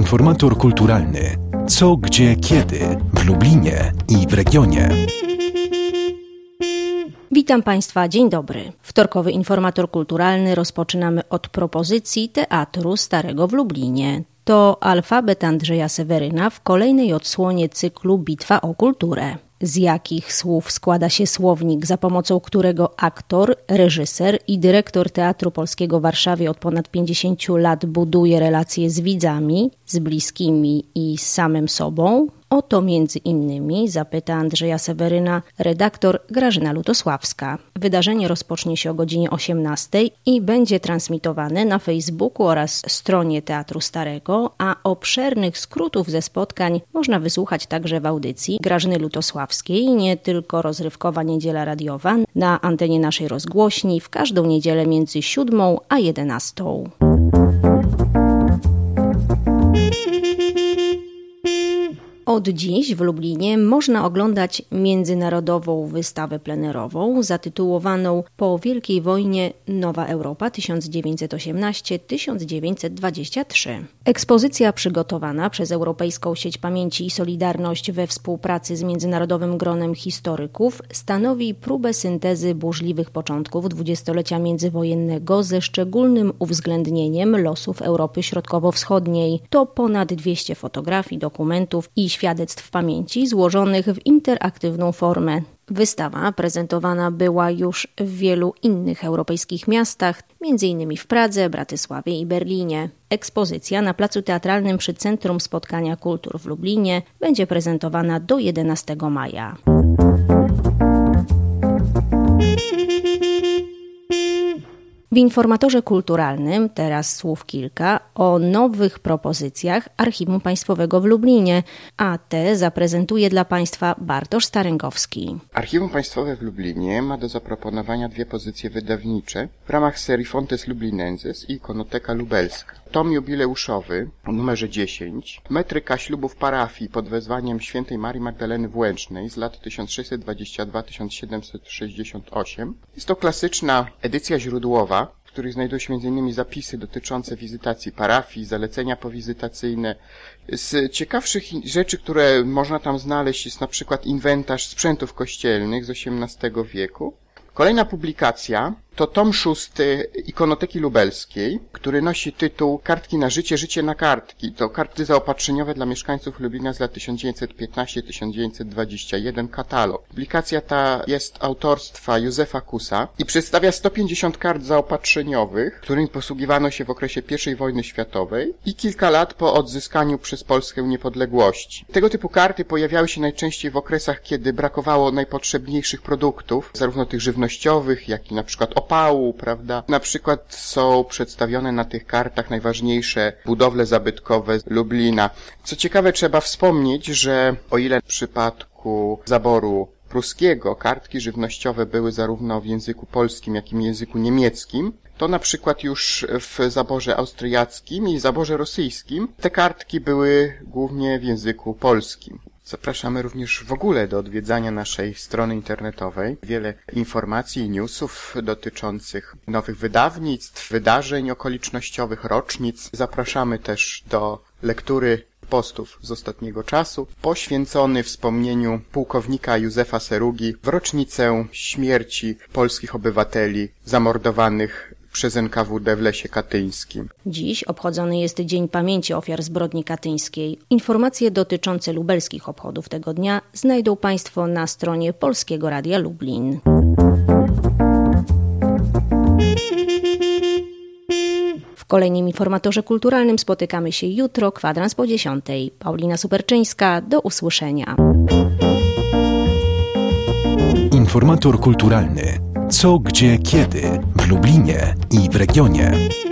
Informator kulturalny. Co, gdzie, kiedy w Lublinie i w regionie. Witam Państwa, dzień dobry. Wtorkowy Informator kulturalny rozpoczynamy od propozycji Teatru Starego w Lublinie. To alfabet Andrzeja Seweryna w kolejnej odsłonie cyklu Bitwa o kulturę. Z jakich słów składa się słownik, za pomocą którego aktor, reżyser i dyrektor Teatru Polskiego w Warszawie od ponad 50 lat buduje relacje z widzami, z bliskimi i z samym sobą? O to między innymi zapyta Andrzeja Seweryna redaktor Grażyna Lutosławska. Wydarzenie rozpocznie się o godzinie 18 i będzie transmitowane na Facebooku oraz stronie Teatru Starego, a obszernych skrótów ze spotkań można wysłuchać także w audycji Grażyny Lutosławskiej, nie tylko rozrywkowa niedziela radiowa, na antenie naszej rozgłośni w każdą niedzielę między 7 a 11. Od dziś w Lublinie można oglądać międzynarodową wystawę plenerową zatytułowaną Po Wielkiej Wojnie Nowa Europa 1918-1923. Ekspozycja przygotowana przez Europejską Sieć Pamięci i Solidarność we współpracy z Międzynarodowym Gronem Historyków stanowi próbę syntezy burzliwych początków dwudziestolecia międzywojennego ze szczególnym uwzględnieniem losów Europy Środkowo-Wschodniej. To ponad 200 fotografii, dokumentów i świadectw pamięci złożonych w interaktywną formę. Wystawa prezentowana była już w wielu innych europejskich miastach, m.in. w Pradze, Bratysławie i Berlinie. Ekspozycja na Placu Teatralnym przy Centrum Spotkania Kultur w Lublinie będzie prezentowana do 11 maja. W Informatorze Kulturalnym teraz słów kilka o nowych propozycjach Archiwum Państwowego w Lublinie, a te zaprezentuje dla Państwa Bartosz Staręgowski. Archiwum Państwowe w Lublinie ma do zaproponowania dwie pozycje wydawnicze w ramach serii Fontes Lublinenses i Ikonoteka Lubelska. Tom jubileuszowy o numerze 10, metryka ślubów parafii pod wezwaniem świętej Marii Magdaleny Włęcznej z lat 1622-1768. Jest to klasyczna edycja źródłowa, w których znajdują się m.in. zapisy dotyczące wizytacji parafii, zalecenia powizytacyjne. Z ciekawszych rzeczy, które można tam znaleźć, jest na przykład inwentarz sprzętów kościelnych z XVIII wieku. Kolejna publikacja to tom 6 Ikonoteki Lubelskiej, który nosi tytuł Kartki na życie, życie na kartki. To karty zaopatrzeniowe dla mieszkańców Lublina z lat 1915-1921, katalog. Publikacja ta jest autorstwa Józefa Kusa i przedstawia 150 kart zaopatrzeniowych, którymi posługiwano się w okresie I wojny światowej i kilka lat po odzyskaniu przez Polskę niepodległości. Tego typu karty pojawiały się najczęściej w okresach, kiedy brakowało najpotrzebniejszych produktów, zarówno tych żywnościowych, jak i na przykład opału, prawda? Na przykład są przedstawione na tych kartach najważniejsze budowle zabytkowe Lublina. Co ciekawe, trzeba wspomnieć, że o ile w przypadku zaboru pruskiego kartki żywnościowe były zarówno w języku polskim, jak i w języku niemieckim, to na przykład już w zaborze austriackim i zaborze rosyjskim te kartki były głównie w języku polskim. Zapraszamy również w ogóle do odwiedzania naszej strony internetowej. Wiele informacji i newsów dotyczących nowych wydawnictw, wydarzeń okolicznościowych, rocznic. Zapraszamy też do lektury postów z ostatniego czasu, poświęcony wspomnieniu pułkownika Józefa Serugi w rocznicę śmierci polskich obywateli zamordowanych przez NKWD w Lesie Katyńskim. Dziś obchodzony jest Dzień Pamięci Ofiar Zbrodni Katyńskiej. Informacje dotyczące lubelskich obchodów tego dnia znajdą Państwo na stronie Polskiego Radia Lublin. W kolejnym Informatorze Kulturalnym spotykamy się jutro, kwadrans po 10. Paulina Superczyńska, do usłyszenia. Informator kulturalny. Co, gdzie, kiedy w Lublinie i w regionie.